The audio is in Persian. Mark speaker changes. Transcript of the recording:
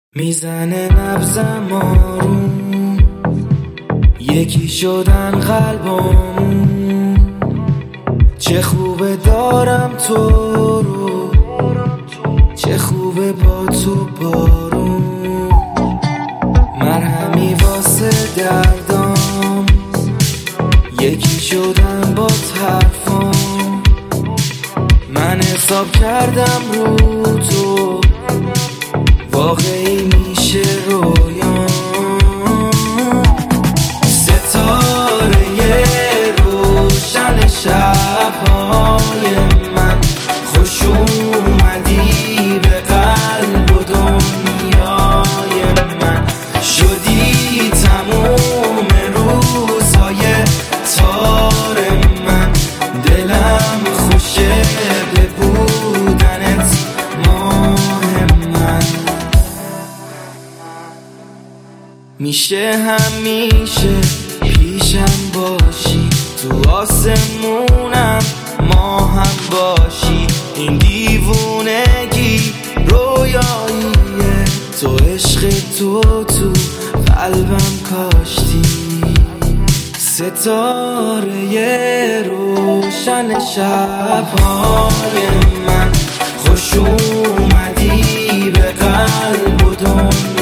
Speaker 1: میزنه نبضم آروم، یکی شدن قلبامون. چه خوبه دارم تو رو، چه خوبه با تو بارون. مرهمی واسه دردام، یکی شدن با حرفام. من حساب کردم رو تو، واقعی میشه رویام. ستاره روشن شبهای من، خوش اومدی به قلب و دنیای من. شدی تموم روزهای تار من، دلم خوشه به بودنت ماه من. میشه همیشه پیشم باشی، تو آسمونم ما هم باشی. این دیوونگی رویاییه، تو عشق تو قلبم کاشتی. ستاره روشن شبهای من، خوش اومدی به قلب و دنیا.